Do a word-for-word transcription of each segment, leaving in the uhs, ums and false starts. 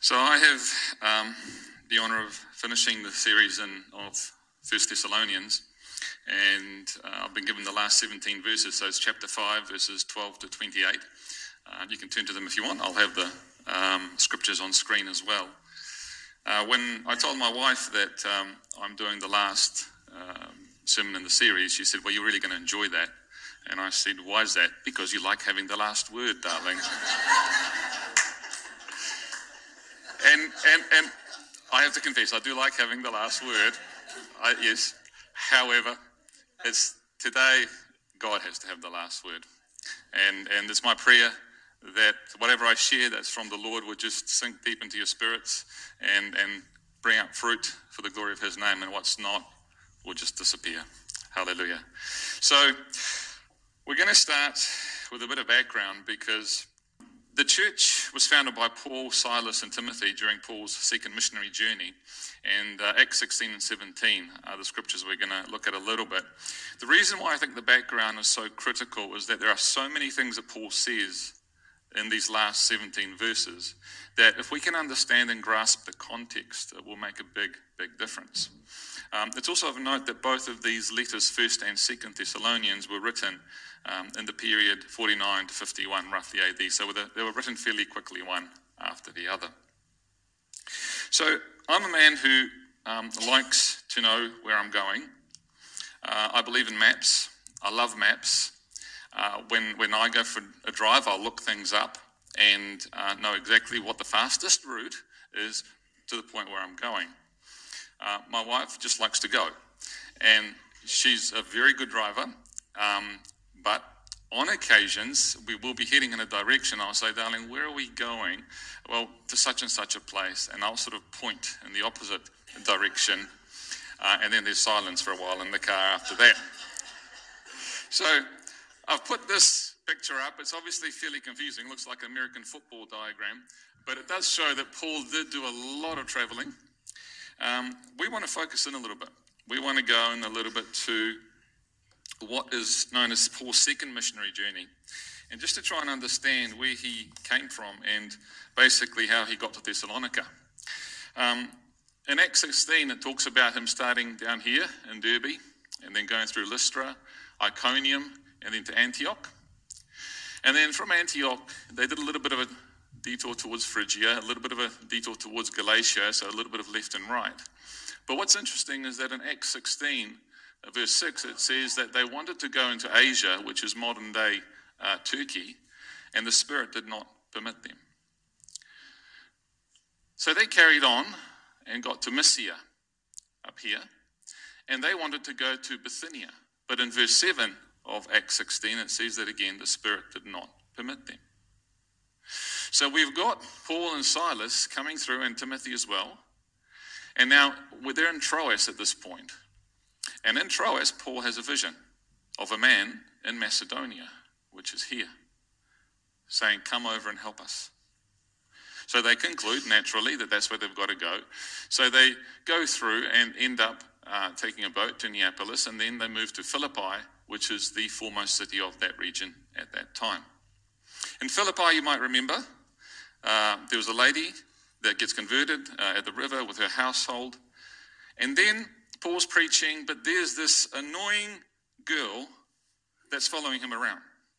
So I have um, the honour of finishing the series in, of First Thessalonians, and uh, I've been given the last seventeen verses, so it's chapter five, verses twelve to twenty-eight. Uh, you can turn to them if you want. I'll have the um, scriptures on screen as well. Uh, when I told my wife that um, I'm doing the last um, sermon in the series, she said, well, you're really going to enjoy that. And I said, why is that? Because you like having the last word, darling. and, and, and I have to confess, I do like having the last word. I, yes. However, it's today, God has to have the last word. And, and it's my prayer that whatever I share that's from the Lord would just sink deep into your spirits and, and bring up fruit for the glory of his name, and what's not will just disappear. Hallelujah. So we're going to start with a bit of background, because the church was founded by Paul, Silas, and Timothy during Paul's second missionary journey. And uh, Acts sixteen and seventeen are the scriptures we're going to look at a little bit. The reason why I think the background is so critical is that there are so many things that Paul says in these last seventeen verses that if we can understand and grasp the context, it will make a big, big difference. Um, it's also of note that both of these letters, First and Second Thessalonians, were written um, in the period forty-nine to fifty-one, roughly A D. So they were written fairly quickly, one after the other. So I'm a man who um, likes to know where I'm going. Uh, I believe in maps. I love maps. Uh, when, when I go for a drive, I'll look things up and uh, know exactly what the fastest route is to the point where I'm going. Uh, my wife just likes to go, and she's a very good driver, um, but on occasions we will be heading in a direction. I'll say, darling, where are we going? Well, to such and such a place, and I'll sort of point in the opposite direction, uh, and then there's silence for a while in the car after that. So I've put this picture up. It's obviously fairly confusing. Looks like an American football diagram, but it does show that Paul did do a lot of traveling. Um, we want to focus in a little bit. We want to go in a little bit to what is known as Paul's second missionary journey, and just to try and understand where he came from and basically how he got to Thessalonica. Um, in Acts sixteen, it talks about him starting down here in Derbe and then going through Lystra, Iconium, and then to Antioch. And then from Antioch, they did a little bit of a detour towards Phrygia, a little bit of a detour towards Galatia, so a little bit of left and right. But what's interesting is that in Acts sixteen, verse six, it says that they wanted to go into Asia, which is modern-day uh, Turkey, and the Spirit did not permit them. So they carried on and got to Mysia up here, and they wanted to go to Bithynia. But in verse seven of Acts sixteen, it says that again, the Spirit did not permit them. So we've got Paul and Silas coming through, and Timothy as well. And now they're in Troas at this point. And in Troas, Paul has a vision of a man in Macedonia, which is here, saying, come over and help us. So they conclude naturally that that's where they've got to go. So they go through and end up uh, taking a boat to Neapolis, and then they move to Philippi, which is the foremost city of that region at that time. In Philippi, you might remember, uh, there was a lady that gets converted uh, at the river with her household. And then Paul's preaching, but there's this annoying girl that's following him around.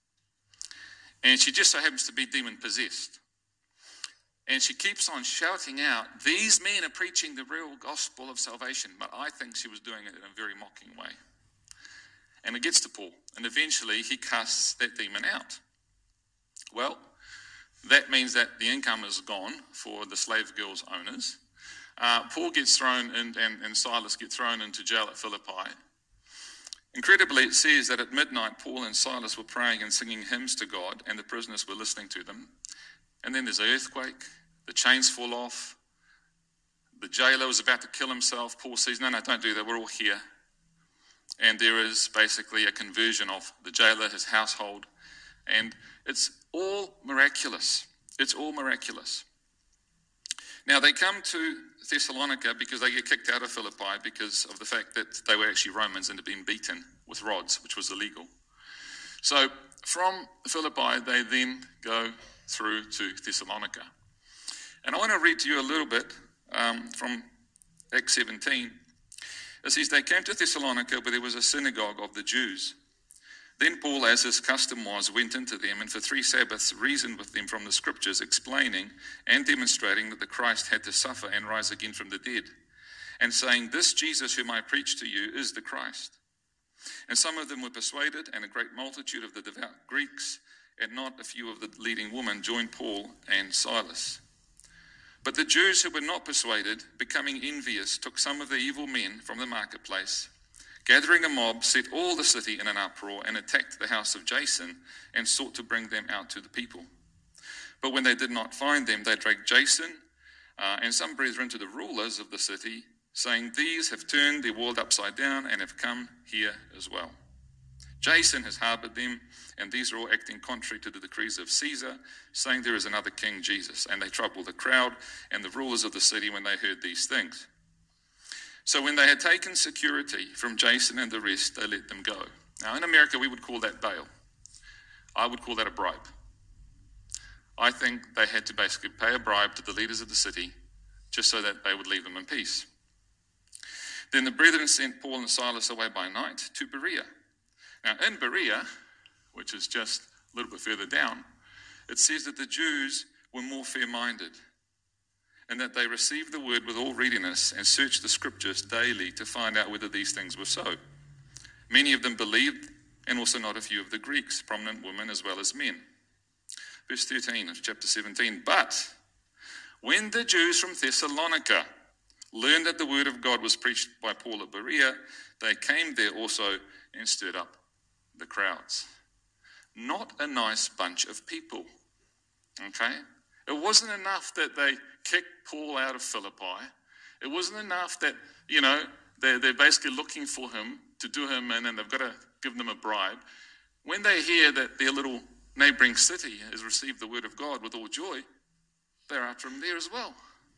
And she just so happens to be demon-possessed. And she keeps on shouting out, these men are preaching the real gospel of salvation. But I think she was doing it in a very mocking way. And it gets to Paul, and eventually he casts that demon out. Well, that means that the income is gone for the slave girl's owners. Uh, Paul gets thrown in, and, and Silas get thrown into jail at Philippi. Incredibly, it says that at midnight, Paul and Silas were praying and singing hymns to God, and the prisoners were listening to them. And then there's an earthquake, the chains fall off, the jailer was about to kill himself. Paul says, no, no, don't do that, we're all here. And there is basically a conversion of the jailer, his household, and it's all miraculous. It's all miraculous. Now, they come to Thessalonica because they get kicked out of Philippi because of the fact that they were actually Romans and had been beaten with rods, which was illegal. So from Philippi, they then go through to Thessalonica. And I want to read to you a little bit um, from Acts seventeen. It says, they came to Thessalonica, where there was a synagogue of the Jews. Then Paul, as his custom was, went into them, and for three Sabbaths reasoned with them from the Scriptures, explaining and demonstrating that the Christ had to suffer and rise again from the dead, and saying, this Jesus whom I preach to you is the Christ. And some of them were persuaded, and a great multitude of the devout Greeks, and not a few of the leading women, joined Paul and Silas. But the Jews who were not persuaded, becoming envious, took some of the evil men from the marketplace, gathering a mob, set all the city in an uproar, and attacked the house of Jason, and sought to bring them out to the people. But when they did not find them, they dragged Jason uh, and some brethren to the rulers of the city, saying, these have turned their world upside down and have come here as well. Jason has harbored them, and these are all acting contrary to the decrees of Caesar, saying there is another king, Jesus. And they troubled the crowd and the rulers of the city when they heard these things. So when they had taken security from Jason and the rest, they let them go. Now in America, we would call that bail. I would call that a bribe. I think they had to basically pay a bribe to the leaders of the city just so that they would leave them in peace. Then the brethren sent Paul and Silas away by night to Berea. Now in Berea, which is just a little bit further down, it says that the Jews were more fair-minded, and that they received the word with all readiness and searched the Scriptures daily to find out whether these things were so. Many of them believed, and also not a few of the Greeks, prominent women as well as men. Verse thirteen of chapter seventeen, but when the Jews from Thessalonica learned that the word of God was preached by Paul at Berea, they came there also and stirred up the crowds. Not a nice bunch of people, okay? It wasn't enough that they kicked Paul out of Philippi. It wasn't enough that, you know, they're, they're basically looking for him to do him in, and they've got to give them a bribe. When they hear that their little neighboring city has received the word of God with all joy, they're after him there as well.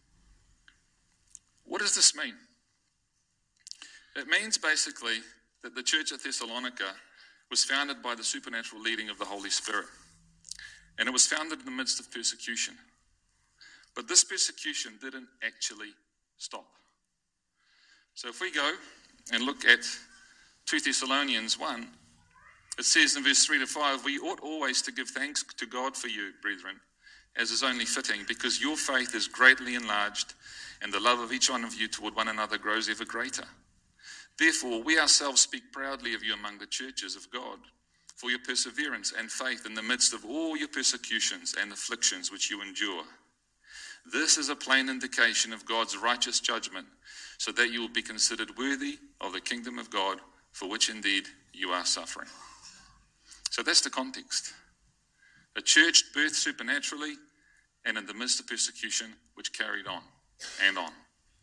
What does this mean? It means basically that the church at Thessalonica was founded by the supernatural leading of the Holy Spirit. And it was founded in the midst of persecution. But this persecution didn't actually stop. So if we go and look at two Thessalonians one, it says in verse three to five, we ought always to give thanks to God for you, brethren, as is only fitting, because your faith is greatly enlarged, and the love of each one of you toward one another grows ever greater. Therefore, we ourselves speak proudly of you among the churches of God, for your perseverance and faith in the midst of all your persecutions and afflictions which you endure. This is a plain indication of God's righteous judgment, so that you will be considered worthy of the kingdom of God, for which indeed you are suffering. So that's the context. A church birthed supernaturally and in the midst of persecution, which carried on and on.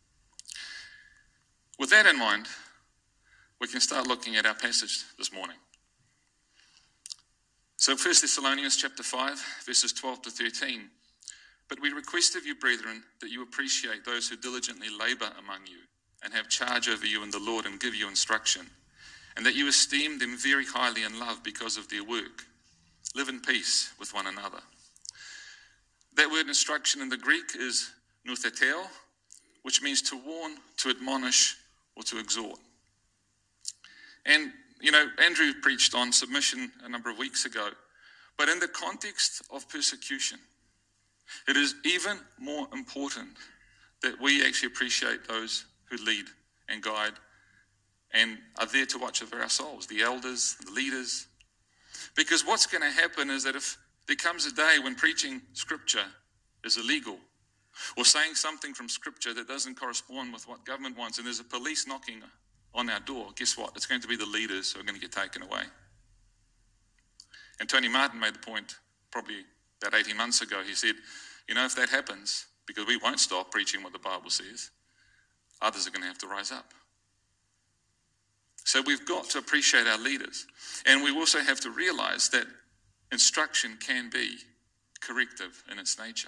With that in mind, we can start looking at our passage this morning. So First Thessalonians chapter five, verses twelve to thirteen. But we request of you, brethren, that you appreciate those who diligently labor among you and have charge over you in the Lord and give you instruction, and that you esteem them very highly in love because of their work. Live in peace with one another. That word instruction in the Greek is noutheteo, which means to warn, to admonish, or to exhort. And, you know, Andrew preached on submission a number of weeks ago, but in the context of persecution, it is even more important that we actually appreciate those who lead and guide and are there to watch over our souls, the elders, the leaders. Because what's going to happen is that if there comes a day when preaching scripture is illegal, or saying something from scripture that doesn't correspond with what government wants, and there's a police knocking on our door, guess what? It's going to be the leaders who are going to get taken away. And Tony Martin made the point probably about eighteen months ago. He said, you know, if that happens, because we won't stop preaching what the Bible says, others are going to have to rise up. So we've got to appreciate our leaders. And we also have to realize that instruction can be corrective in its nature.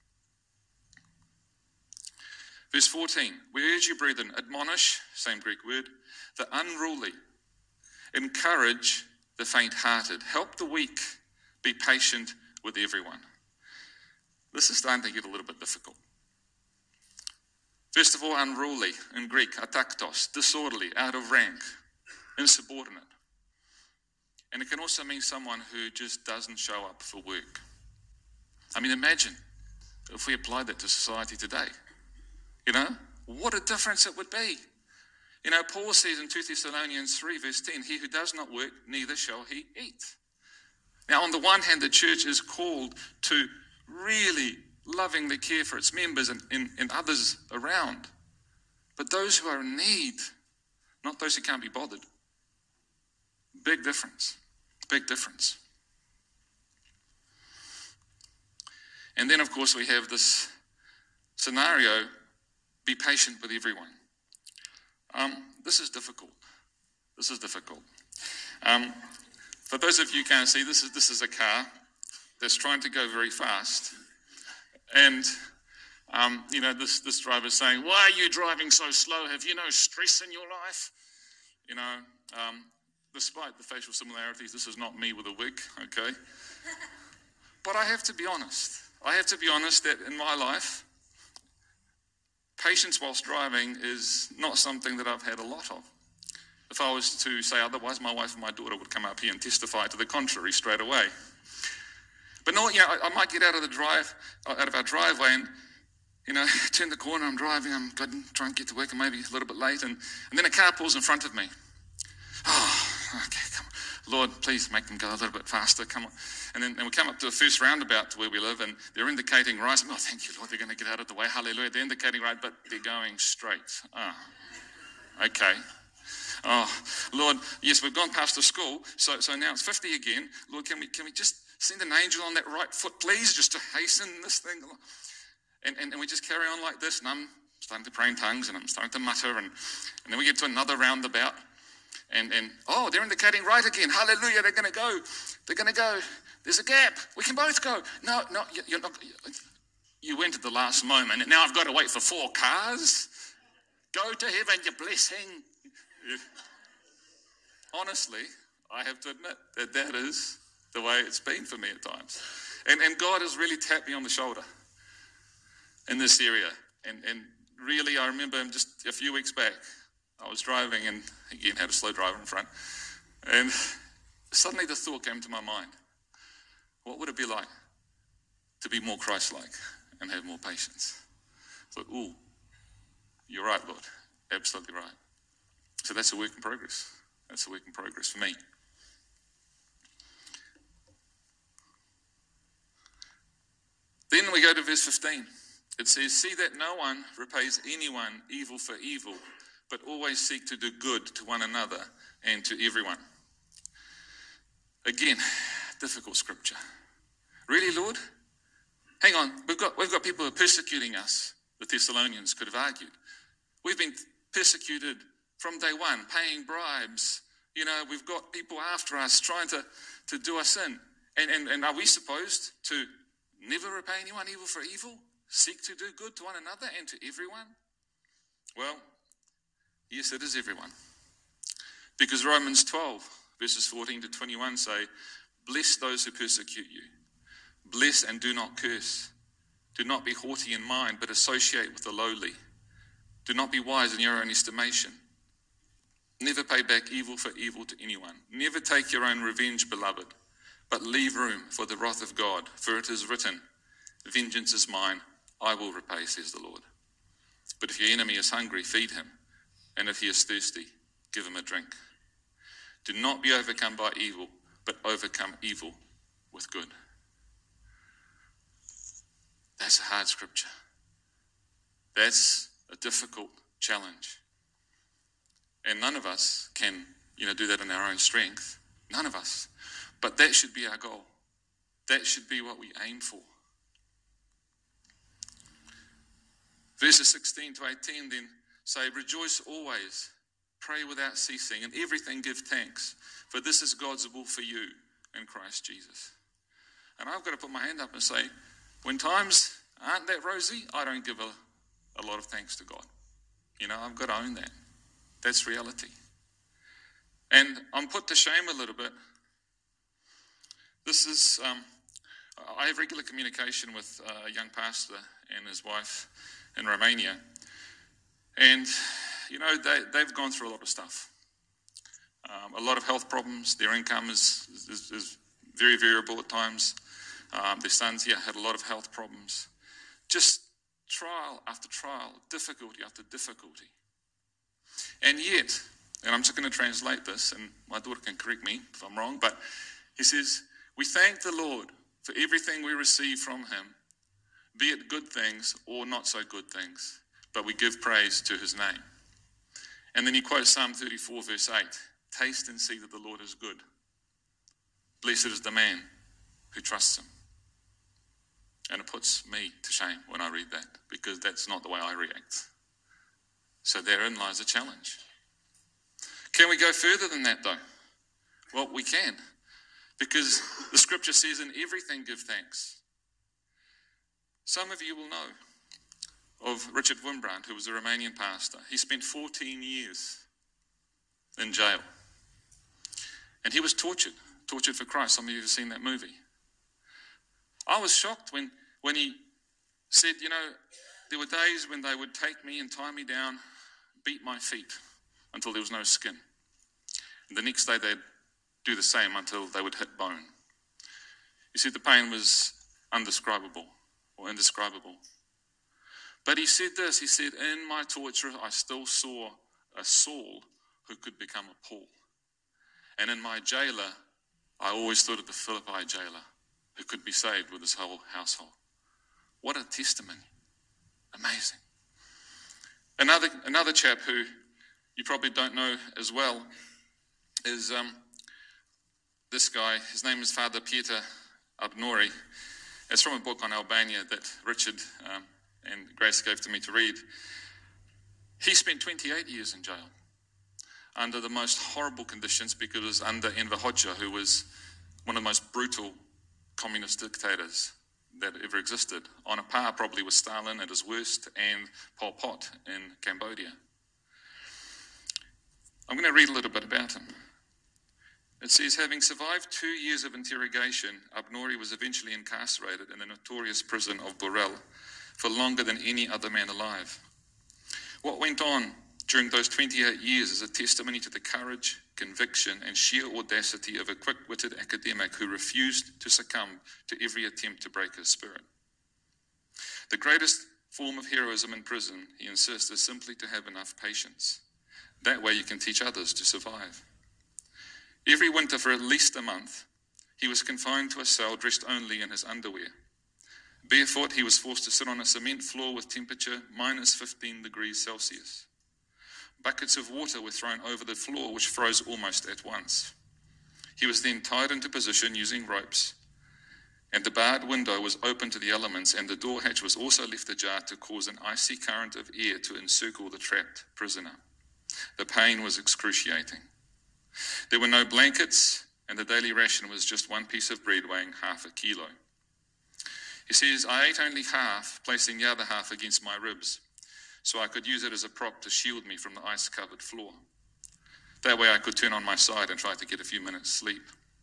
Verse fourteen, we urge you, brethren, admonish, same Greek word, the unruly, encourage the faint-hearted, help the weak, be patient with everyone. This is starting to get a little bit difficult. First of all, unruly in Greek, ataktos, disorderly, out of rank, insubordinate. And it can also mean someone who just doesn't show up for work. I mean, imagine if we applied that to society today. You know, what a difference it would be. You know, Paul says in Second Thessalonians three, verse ten, he who does not work, neither shall he eat. Now, on the one hand, the church is called to really lovingly care for its members and, and, and others around. But those who are in need, not those who can't be bothered. Big difference. Big difference. And then, of course, we have this scenario, be patient with everyone. Um, this is difficult. This is difficult. Um, for those of you who can't see, this is, this is a car that's trying to go very fast. And, um, you know, this, this driver's saying, why are you driving so slow? Have you no stress in your life? You know, um, despite the facial similarities, this is not me with a wig, okay? But I have to be honest. I have to be honest that in my life, patience whilst driving is not something that I've had a lot of. If I was to say otherwise, my wife and my daughter would come up here and testify to the contrary straight away. But no, you know, I, I might get out of the drive, out of our driveway, and you know, turn the corner. I'm driving. I'm going to try and get to work, and maybe a little bit late, and, and then a car pulls in front of me. Oh, okay, come on, Lord, please make them go a little bit faster. Come on, and then and we come up to the first roundabout to where we live, and they're indicating right. Oh, thank you, Lord. They're going to get out of the way. Hallelujah. They're indicating right, but they're going straight. Ah, oh, okay. Oh, Lord, yes, we've gone past the school, so so now it's fifty again. Lord, can we can we just send an angel on that right foot, please, just to hasten this thing? And, and, and we just carry on like this, and I'm starting to pray in tongues, and I'm starting to mutter, and, and then we get to another roundabout, and, and oh, they're indicating right again. Hallelujah, they're going to go. They're going to go. There's a gap. We can both go. No, no, you're not. You went at the last moment, and now I've got to wait for four cars. Go to heaven, you blessing. Honestly, I have to admit that that is the way it's been for me at times. And, and God has really tapped me on the shoulder in this area. And, and really, I remember just a few weeks back, I was driving and again had a slow driver in front. And suddenly the thought came to my mind, what would it be like to be more Christ-like and have more patience? I thought, ooh, you're right, Lord. Absolutely right. So that's a work in progress. That's a work in progress for me. Then we go to verse fifteen. It says, see that no one repays anyone evil for evil, but always seek to do good to one another and to everyone. Again, difficult scripture. Really, Lord? Hang on, we've got, we've got people who are persecuting us, the Thessalonians could have argued. We've been persecuted from day one, paying bribes. You know, we've got people after us trying to, to do us in. And, and, and are we supposed to never repay anyone evil for evil? Seek to do good to one another and to everyone? Well, yes, it is everyone. Because Romans twelve, verses fourteen to twenty-one say, bless those who persecute you. Bless and do not curse. Do not be haughty in mind, but associate with the lowly. Do not be wise in your own estimation. Never pay back evil for evil to anyone. Never take your own revenge, beloved, but leave room for the wrath of God. For it is written, vengeance is mine, I will repay, says the Lord. But if your enemy is hungry, feed him. And if he is thirsty, give him a drink. Do not be overcome by evil, but overcome evil with good. That's a hard scripture. That's a difficult challenge. And none of us can, you know, do that in our own strength. None of us. But that should be our goal. That should be what we aim for. Verses sixteen to eighteen then say, rejoice always, pray without ceasing, and everything give thanks, for this is God's will for you in Christ Jesus. And I've got to put my hand up and say, when times aren't that rosy, I don't give a, a lot of thanks to God. You know, I've got to own that. That's reality. And I'm put to shame a little bit. This is, um, I have regular communication with a young pastor and his wife in Romania. And, you know, they, they've gone through a lot of stuff. Um, a lot of health problems. Their income is, is, is very variable at times. Um, their sons, yeah, had a lot of health problems. Just trial after trial, difficulty after difficulty. And yet, and I'm just going to translate this, and my daughter can correct me if I'm wrong, but he says, we thank the Lord for everything we receive from him, be it good things or not so good things, but we give praise to his name. And then he quotes Psalm thirty-four, verse eight, taste and see that the Lord is good. Blessed is the man who trusts him. And it puts me to shame when I read that, because that's not the way I react. So therein lies a challenge. Can we go further than that, though? Well, we can, because the scripture says, in everything give thanks. Some of you will know of Richard Wimbrand, who was a Romanian pastor. He spent fourteen years in jail. And he was tortured, tortured for Christ. Some of you have seen that movie. I was shocked when, when he said, you know, there were days when they would take me and tie me down, beat my feet until there was no skin. And the next day they'd do the same until they would hit bone. You see, the pain was undescribable or indescribable. But he said this, he said, in my torture I still saw a Saul who could become a Paul. And in my jailer, I always thought of the Philippi jailer who could be saved with his whole household. What a testimony. Amazing. Another another chap who you probably don't know as well is um, this guy. His name is Father Pieter Abnori. It's from a book on Albania that Richard um, and Grace gave to me to read. He spent twenty-eight years in jail under the most horrible conditions, because it was under Enver Hoxha, who was one of the most brutal communist dictators that ever existed, on a par probably with Stalin at his worst and Pol Pot in Cambodia. I'm going to read a little bit about him. It says, having survived two years of interrogation, Abnori was eventually incarcerated in the notorious prison of Borel for longer than any other man alive. What went on during those twenty-eight years is a testimony to the courage, conviction, and sheer audacity of a quick-witted academic who refused to succumb to every attempt to break his spirit. The greatest form of heroism in prison, he insists, is simply to have enough patience. That way you can teach others to survive. Every winter for at least a month, he was confined to a cell dressed only in his underwear. Barefoot, he was forced to sit on a cement floor with temperature minus fifteen degrees Celsius. Buckets of water were thrown over the floor, which froze almost at once. He was then tied into position using ropes, and the barred window was open to the elements, and the door hatch was also left ajar to cause an icy current of air to encircle the trapped prisoner. The pain was excruciating. There were no blankets, and the daily ration was just one piece of bread weighing half a kilo. He says, I ate only half, placing the other half against my ribs, so I could use it as a prop to shield me from the ice-covered floor. That way I could turn on my side and try to get a few minutes' sleep.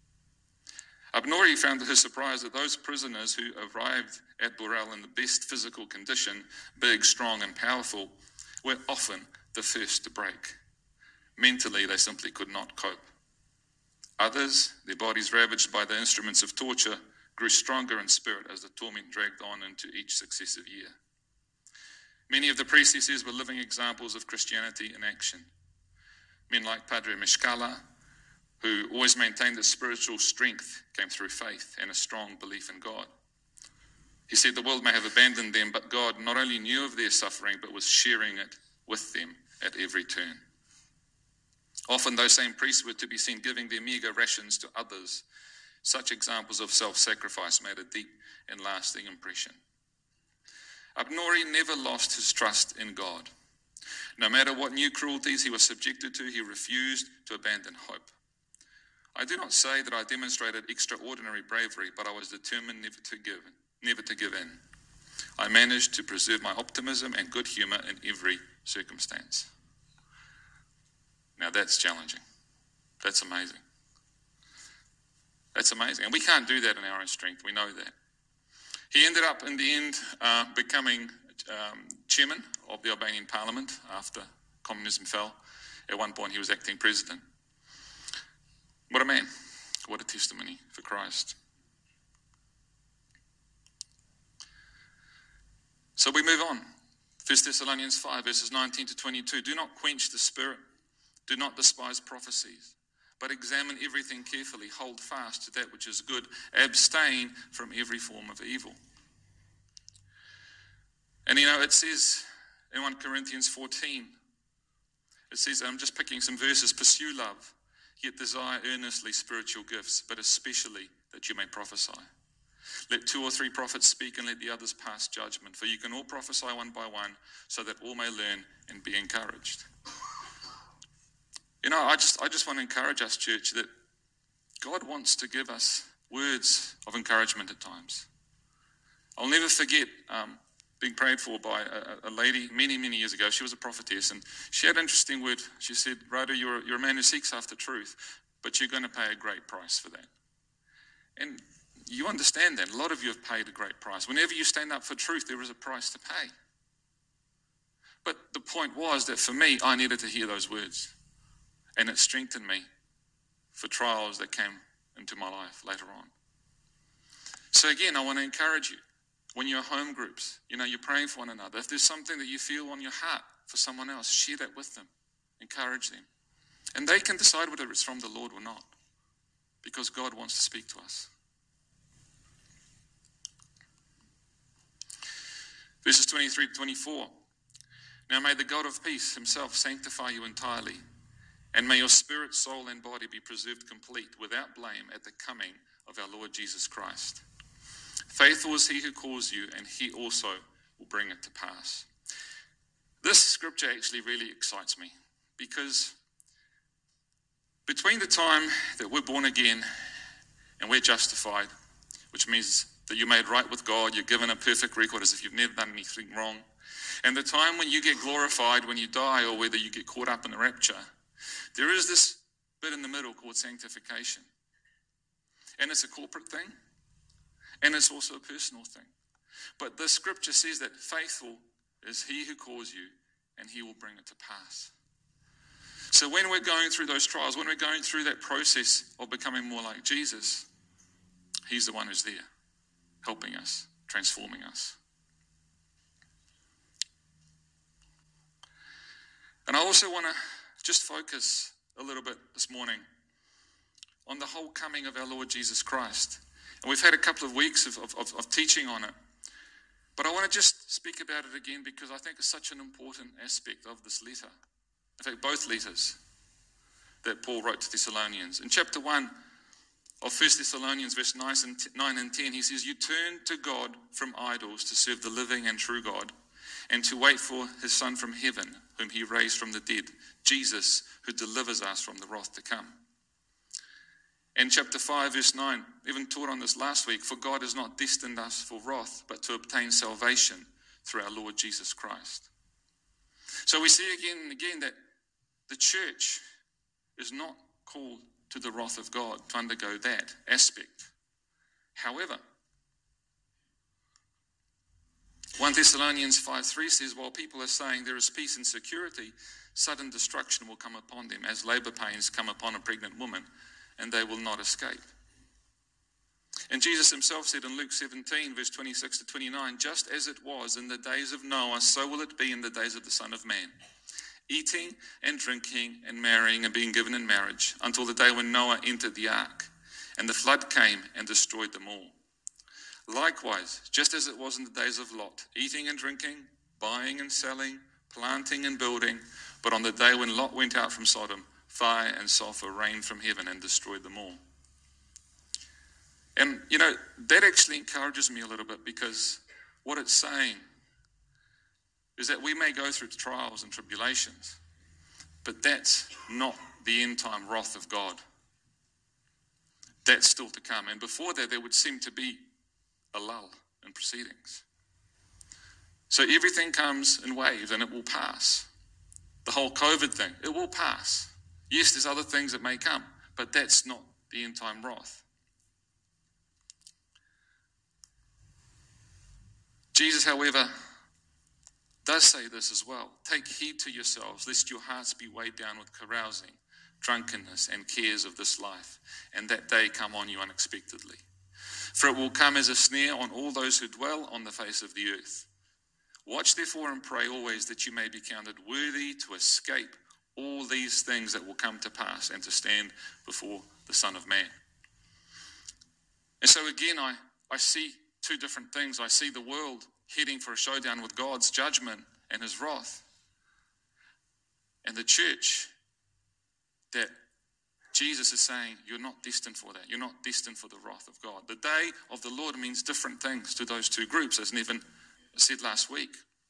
Abnori found to his surprise that those prisoners who arrived at Borel in the best physical condition, big, strong, and powerful, were often the first to break. Mentally, they simply could not cope. Others, their bodies ravaged by the instruments of torture, grew stronger in spirit as the torment dragged on into each successive year. Many of the priests, he says, were living examples of Christianity in action. Men like Padre Mishkala, who always maintained that spiritual strength came through faith and a strong belief in God. He said the world may have abandoned them, but God not only knew of their suffering, but was sharing it with them at every turn. Often those same priests were to be seen giving their meager rations to others. Such examples of self-sacrifice made a deep and lasting impression. Abnori never lost his trust in God. No matter what new cruelties he was subjected to, he refused to abandon hope. I do not say that I demonstrated extraordinary bravery, but I was determined never to give, never to give in. I managed to preserve my optimism and good humor in every circumstance. Now that's challenging. That's amazing. That's amazing. And we can't do that in our own strength. We know that. He ended up in the end uh, becoming um, chairman of the Albanian parliament after communism fell. At one point he was acting president. What a man. What a testimony for Christ. So we move on. First Thessalonians five, verses nineteen to twenty-two. Do not quench the spirit. Do not despise prophecies, but examine everything carefully. Hold fast to that which is good. Abstain from every form of evil. And you know, it says in First Corinthians fourteen, it says, I'm just picking some verses, pursue love, yet desire earnestly spiritual gifts, but especially that you may prophesy. Let two or three prophets speak, and let the others pass judgment, for you can all prophesy one by one, so that all may learn and be encouraged. You know, I just I just want to encourage us, church, that God wants to give us words of encouragement at times. I'll never forget um, being prayed for by a, a lady many, many years ago. She was a prophetess, and she had an interesting word. She said, Rhoda, you're, you're a man who seeks after truth, but you're going to pay a great price for that. And you understand that. A lot of you have paid a great price. Whenever you stand up for truth, there is a price to pay. But the point was that for me, I needed to hear those words. And it strengthened me for trials that came into my life later on. So again, I want to encourage you. When you're home groups, you know, you're praying for one another. If there's something that you feel on your heart for someone else, share that with them. Encourage them. And they can decide whether it's from the Lord or not. Because God wants to speak to us. Verses twenty-three to twenty-four. Now may the God of peace himself sanctify you entirely, and may your spirit, soul, and body be preserved complete, without blame, at the coming of our Lord Jesus Christ. Faithful is he who calls you, and he also will bring it to pass. This scripture actually really excites me, because between the time that we're born again and we're justified, which means that you're made right with God, you're given a perfect record as if you've never done anything wrong, and the time when you get glorified, when you die, or whether you get caught up in the rapture, there is this bit in the middle called sanctification. And it's a corporate thing, and it's also a personal thing. But the scripture says that faithful is he who calls you, and he will bring it to pass. So when we're going through those trials, when we're going through that process of becoming more like Jesus, he's the one who's there, helping us, transforming us. And I also want to just focus a little bit this morning on the whole coming of our Lord Jesus Christ. And we've had a couple of weeks of, of, of teaching on it. But I want to just speak about it again because I think it's such an important aspect of this letter. In fact, both letters that Paul wrote to Thessalonians. In chapter one of First Thessalonians, verse nine and ten, he says, you turn to God from idols to serve the living and true God, and to wait for his Son from heaven, whom he raised from the dead, Jesus, who delivers us from the wrath to come. In chapter five, verse nine, even taught on this last week, for God has not destined us for wrath, but to obtain salvation through our Lord Jesus Christ. So we see again and again that the church is not called to the wrath of God, to undergo that aspect. However, First Thessalonians five three says, while people are saying there is peace and security, sudden destruction will come upon them as labor pains come upon a pregnant woman, and they will not escape. And Jesus himself said in Luke seventeen, verse twenty-six to twenty-nine, just as it was in the days of Noah, so will it be in the days of the Son of Man. Eating and drinking and marrying and being given in marriage, until the day when Noah entered the ark, and the flood came and destroyed them all. Likewise, just as it was in the days of Lot, eating and drinking, buying and selling, planting and building, but on the day when Lot went out from Sodom, fire and sulfur rained from heaven and destroyed them all. And, you know, that actually encourages me a little bit, because what it's saying is that we may go through trials and tribulations, but that's not the end time wrath of God. That's still to come. And before that, there would seem to be a lull in proceedings. So everything comes in waves and it will pass. The whole COVID thing, it will pass. Yes, there's other things that may come, but that's not the end time wrath. Jesus, however, does say this as well. Take heed to yourselves, lest your hearts be weighed down with carousing, drunkenness, and cares of this life, and that day come on you unexpectedly. For it will come as a snare on all those who dwell on the face of the earth. Watch therefore and pray always that you may be counted worthy to escape all these things that will come to pass and to stand before the Son of Man. And so again, I, I see two different things. I see the world heading for a showdown with God's judgment and his wrath. And the church that Jesus is saying, you're not destined for that. You're not destined for the wrath of God. The day of the Lord means different things to those two groups, as Nevin said last week.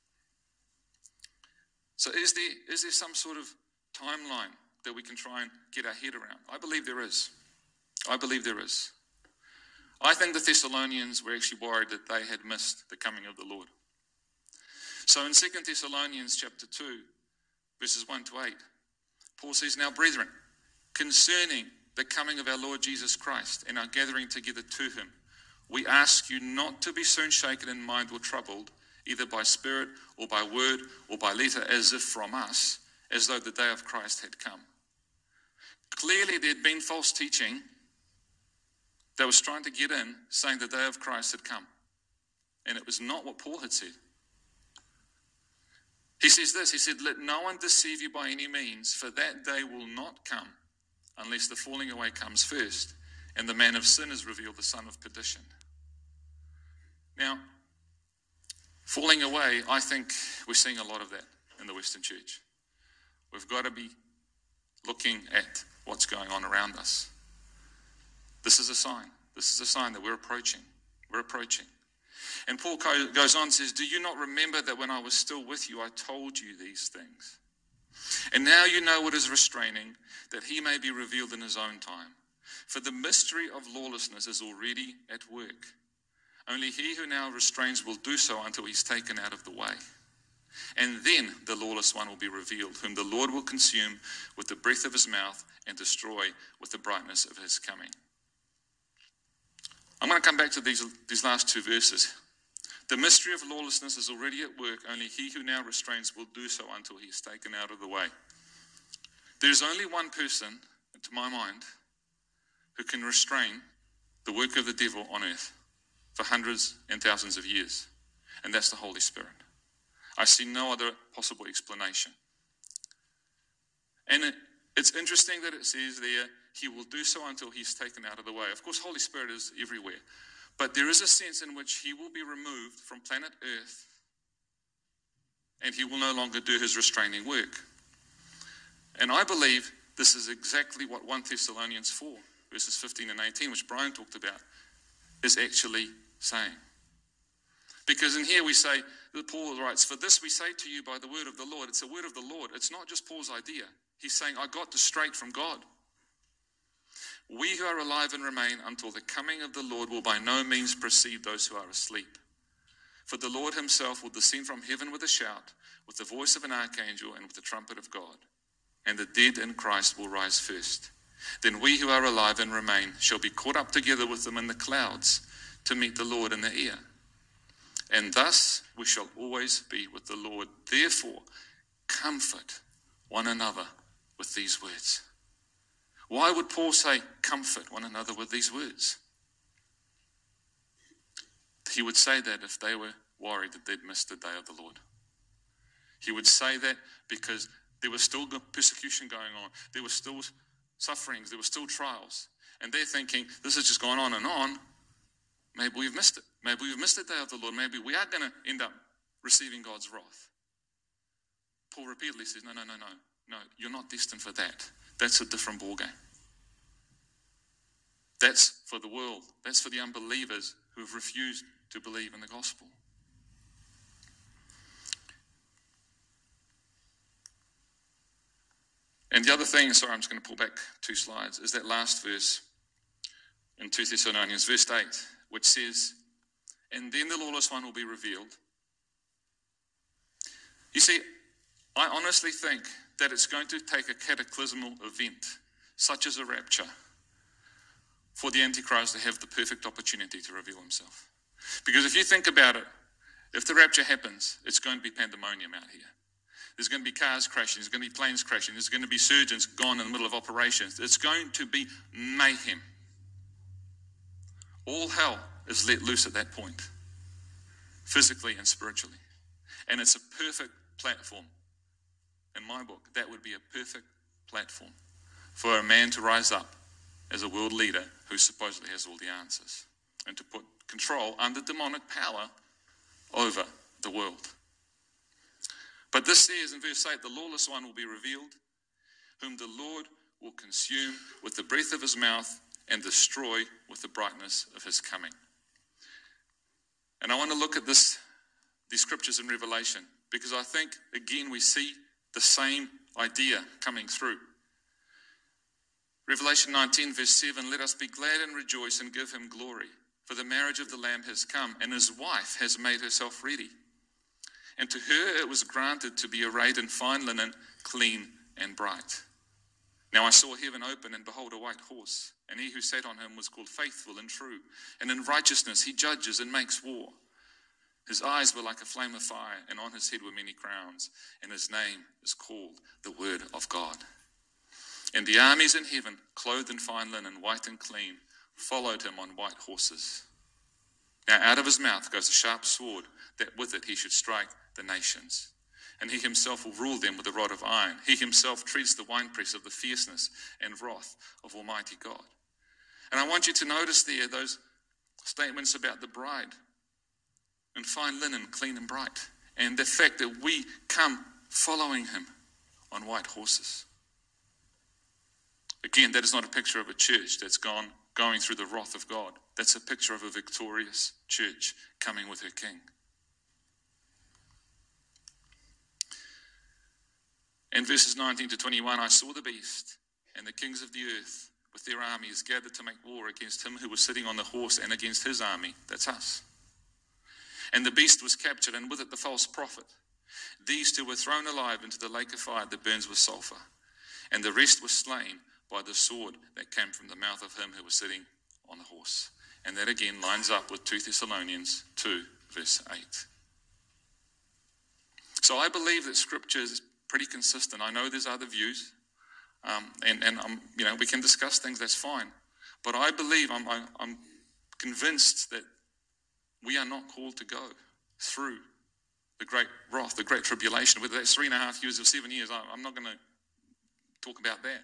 So is there, is there some sort of timeline that we can try and get our head around? I believe there is. I believe there is. I think the Thessalonians were actually worried that they had missed the coming of the Lord. So in Second Thessalonians chapter two, verses one to eight, Paul says, now brethren, concerning the coming of our Lord Jesus Christ and our gathering together to him, we ask you not to be soon shaken in mind or troubled, either by spirit or by word or by letter, as if from us, as though the day of Christ had come. Clearly there had been false teaching that was trying to get in, saying the day of Christ had come. And it was not what Paul had said. He says this, he said, let no one deceive you by any means, for that day will not come unless the falling away comes first, and the man of sin is revealed, the son of perdition. Now, falling away, I think we're seeing a lot of that in the Western church. We've got to be looking at what's going on around us. This is a sign. This is a sign that we're approaching. We're approaching. And Paul goes on and says, do you not remember that when I was still with you, I told you these things? And now you know what is restraining, that he may be revealed in his own time. For the mystery of lawlessness is already at work. Only he who now restrains will do so until he's taken out of the way. And then the lawless one will be revealed, whom the Lord will consume with the breath of his mouth and destroy with the brightness of his coming. I'm going to come back to these, these last two verses. The mystery of lawlessness is already at work. Only he who now restrains will do so until he is taken out of the way. There's only one person, to my mind, who can restrain the work of the devil on earth for hundreds and thousands of years, and that's the Holy Spirit. I see no other possible explanation. And it, it's interesting that it says there, he will do so until he's taken out of the way. Of course, Holy Spirit is everywhere. But there is a sense in which he will be removed from planet Earth and he will no longer do his restraining work. And I believe this is exactly what First Thessalonians four, verses fifteen and eighteen, which Brian talked about, is actually saying. Because in here we say, that Paul writes, for this we say to you by the word of the Lord. It's a word of the Lord. It's not just Paul's idea. He's saying, I got this straight from God. We who are alive and remain until the coming of the Lord will by no means precede those who are asleep. For the Lord himself will descend from heaven with a shout, with the voice of an archangel and with the trumpet of God. And the dead in Christ will rise first. Then we who are alive and remain shall be caught up together with them in the clouds to meet the Lord in the air. And thus we shall always be with the Lord. Therefore, comfort one another with these words. Why would Paul say, comfort one another with these words? He would say that if they were worried that they'd missed the day of the Lord. He would say that because there was still persecution going on. There were still sufferings. There were still trials. And they're thinking, this has just gone on and on. Maybe we've missed it. Maybe we've missed the day of the Lord. Maybe we are going to end up receiving God's wrath. Paul repeatedly says, no, no, no, no. No, you're not destined for that. That's a different ballgame. That's for the world. That's for the unbelievers who have refused to believe in the gospel. And the other thing, sorry, I'm just going to pull back two slides, is that last verse in Second Thessalonians, verse eight, which says, and then the lawless one will be revealed. You see, I honestly think that it's going to take a cataclysmal event, such as a rapture, for the Antichrist to have the perfect opportunity to reveal himself. Because if you think about it, If the rapture happens, it's going to be pandemonium out here. There's going to be cars crashing. There's going to be planes crashing. There's going to be surgeons gone in the middle of operations. It's going to be mayhem. All hell is let loose at that point, physically and spiritually. And it's a perfect platform. In my book, that would be a perfect platform for a man to rise up as a world leader who supposedly has all the answers and to put control under demonic power over the world. But this says in verse eight, the lawless one will be revealed, whom the Lord will consume with the breath of his mouth and destroy with the brightness of his coming. And I want to look at this, these scriptures in Revelation, because I think, again, we see the same idea coming through. Revelation nineteen, verse seven, let us be glad and rejoice and give him glory, for the marriage of the Lamb has come, and his wife has made herself ready. And to her it was granted to be arrayed in fine linen, clean and bright. Now I saw heaven open, and behold, a white horse, and he who sat on him was called Faithful and True, and in righteousness he judges and makes war. His eyes were like a flame of fire, and on his head were many crowns, and his name is called the Word of God. And the armies in heaven, clothed in fine linen, white and clean, followed him on white horses. Now out of his mouth goes a sharp sword, that with it he should strike the nations. And he himself will rule them with a rod of iron. He himself treads the winepress of the fierceness and wrath of Almighty God. And I want you to notice there those statements about the bride in fine linen, clean and bright, and the fact that we come following him on white horses. Again, that is not a picture of a church that's gone going through the wrath of God. That's a picture of a victorious church coming with her king. In verses nineteen to twenty-one, I saw the beast and the kings of the earth with their armies gathered to make war against him who was sitting on the horse and against his army. That's us. And the beast was captured, and with it the false prophet. These two were thrown alive into the lake of fire that burns with sulfur. And the rest was slain by the sword that came from the mouth of him who was sitting on the horse. And that again lines up with Second Thessalonians two, verse eight. So I believe that Scripture is pretty consistent. I know there's other views, um, and, and um, you know, we can discuss things, that's fine. But I believe, I'm, I'm, I'm convinced that we are not called to go through the great wrath, the great tribulation, whether that's three and a half years or seven years. I, I'm not going to talk about that.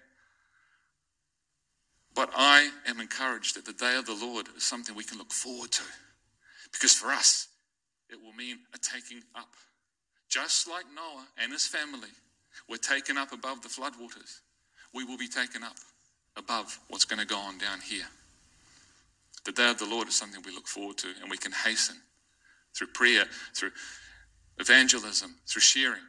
But I am encouraged that the day of the Lord is something we can look forward to. Because for us, it will mean a taking up. Just like Noah and his family were taken up above the floodwaters, we will be taken up above what's going to go on down here. The day of the Lord is something we look forward to, and we can hasten through prayer, through evangelism, through sharing.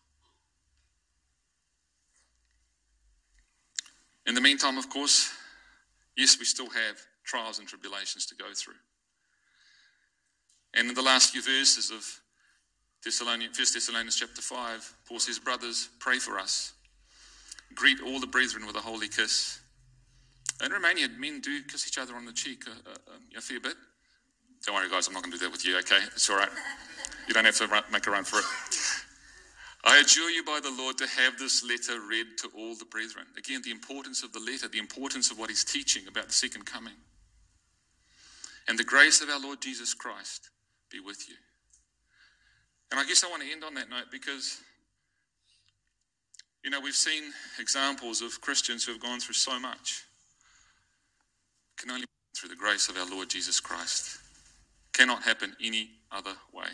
In the meantime, of course, yes, we still have trials and tribulations to go through. And in the last few verses of Thessalonians, First Thessalonians chapter five, Paul says, brothers, pray for us. Greet all the brethren with a holy kiss. In Romania, men do kiss each other on the cheek a, a, a fair bit. Don't worry, guys, I'm not going to do that with you, okay? It's all right. You don't have to run, make a run for it. I adjure you by the Lord to have this letter read to all the brethren. Again, the importance of the letter, the importance of what he's teaching about the second coming. And the grace of our Lord Jesus Christ be with you. And I guess I want to end on that note because, you know, we've seen examples of Christians who have gone through so much. It can only be through the grace of our Lord Jesus Christ. Cannot happen any other way.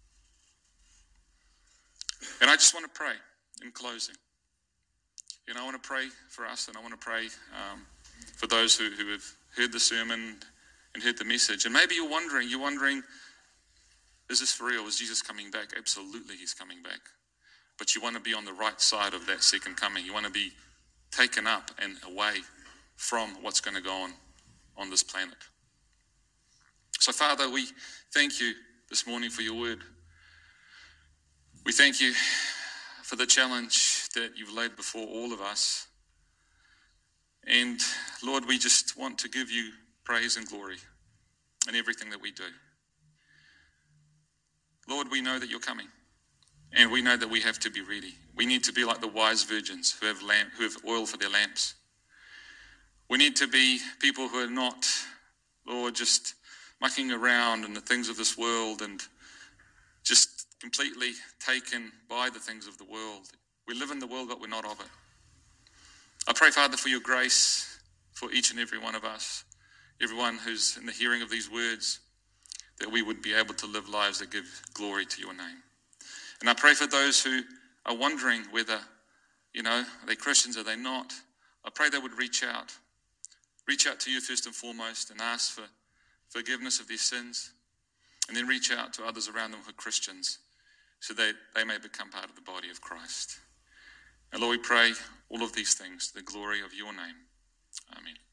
And I just want to pray in closing. You know, I want to pray for us, and I want to pray um, for those who, who have heard the sermon and heard the message. And maybe you're wondering, you're wondering, is this for real? Is Jesus coming back? Absolutely, he's coming back. But you want to be on the right side of that second coming. You want to be taken up and away from what's going to go on on this planet. So, Father, we thank you this morning for your word. We thank you for the challenge that you've laid before all of us. And, Lord, we just want to give you praise and glory in everything that we do. Lord, we know that you're coming, and we know that we have to be ready. We need to be like the wise virgins who have lamp, who have oil for their lamps. We need to be people who are not, Lord, just mucking around in the things of this world and just completely taken by the things of the world. We live in the world, but we're not of it. I pray, Father, for your grace for each and every one of us, everyone who's in the hearing of these words, that we would be able to live lives that give glory to your name. And I pray for those who are wondering whether, you know, are they Christians, are they not? I pray they would reach out. Reach out to you first and foremost and ask for forgiveness of their sins. And then reach out to others around them who are Christians so that they may become part of the body of Christ. And Lord, we pray all of these things to the glory of your name. Amen.